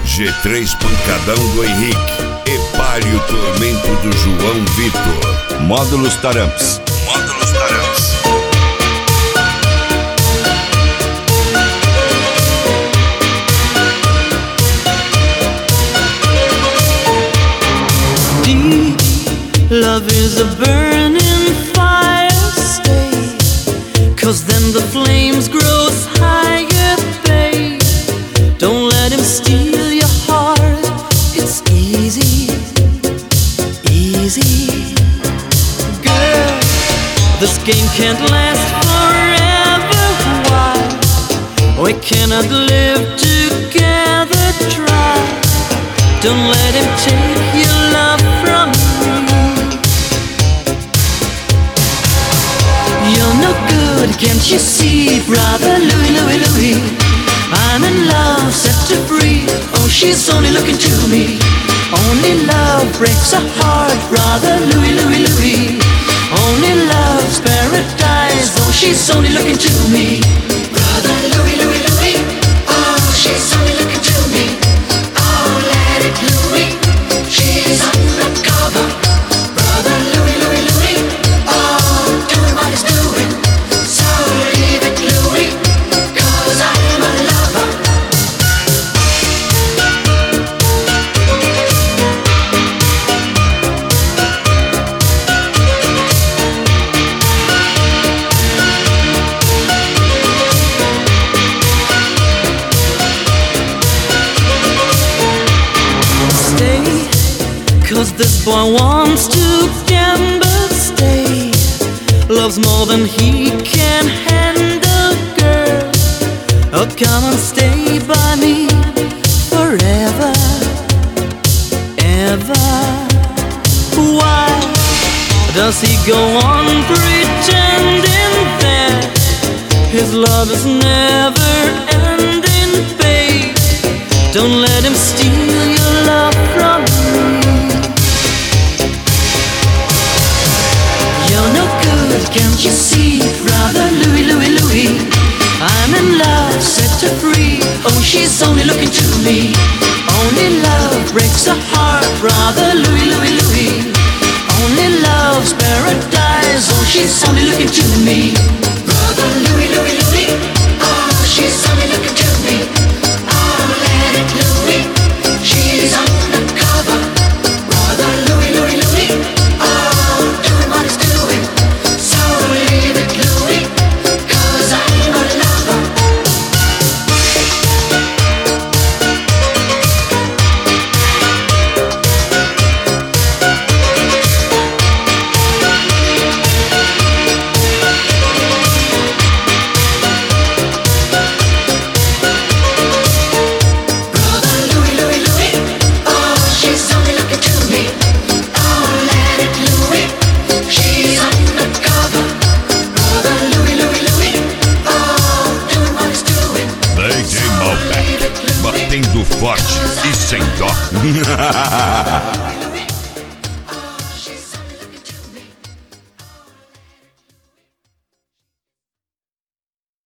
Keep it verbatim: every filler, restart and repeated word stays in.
G três Pancadão do Henrique. Epário Tormento do João Vitor. Módulos Taramps. Módulos Taramps. Deep love is a burning fire, stay, 'cause then the flames grows higher, babe. Don't let him steal your heart, it's easy, easy. Girl, this game can't last forever, why? We cannot live together, try. Don't let him take your love from me. You're no good, can't you see, brother Louie, Louie, Louie? I'm in love, set to free. Oh, she's only looking to me. Only love breaks a heart, brother Louie, Louie, Louie. Only love's paradise. Oh, she's only looking to me. Brother Louie, Louie, Louie. Oh, she's only looking to me. Oh, let it Louie. She's undercover. Brother Louie, Louie, Louie. Oh, doing what he's doing. So leave it Louie, 'cause I'm a lover. Stay, 'cause this boy wants to gamble, stay. Loves more than he can handle, girl. Oh, come and stay by me forever, ever. Why does he go on pretending that his love is never ending, babe? Don't let him steal your love from me. You're no good, can't you see, brother Louie, Louie, Louie? I'm in love, set her free. Oh, she's only looking to me. Only love breaks a heart, brother Louie, Louie, Louie. Only love's paradise. Oh, she's only looking to me. Brother Louie, Louie, Louie. Oh, she's only looking to me. Oh, let it Louie. She's undercover. Brother Louie, Louie, Louie. Oh, doing what he's doing. So leave it Louie, 'cause I'm a lover. Brother Louie, Louie, Louie. Oh, she's only looking to me. Oh, let it Louie. She's undercover. Brother Louie, Louie, Louie. Oh, doing what he's doing. D J Malbec. Batendo forte e sem dó.